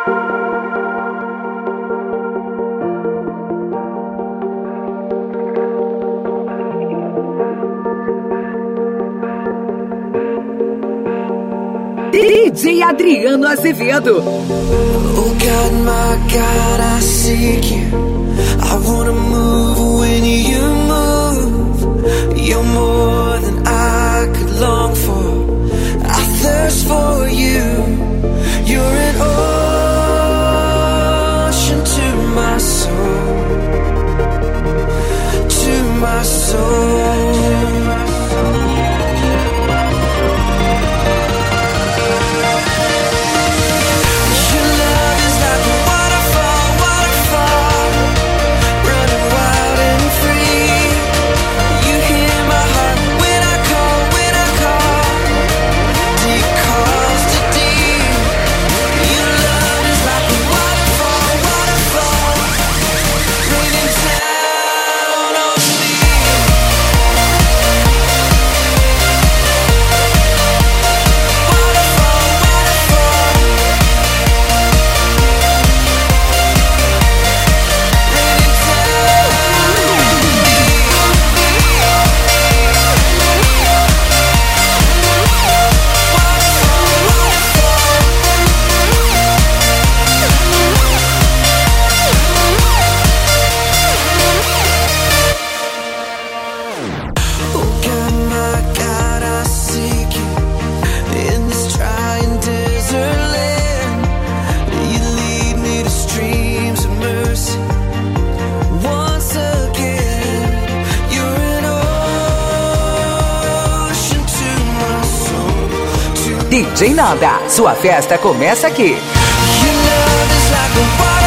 DJ Adriano Azevedo. Oh God, my God, I seek you. I wanna move when you move. You're more than I could long for. I thirst for you. You're an ocean to my soul. To my soul. DJ Nanda, sua festa começa aqui. Your love is like a water.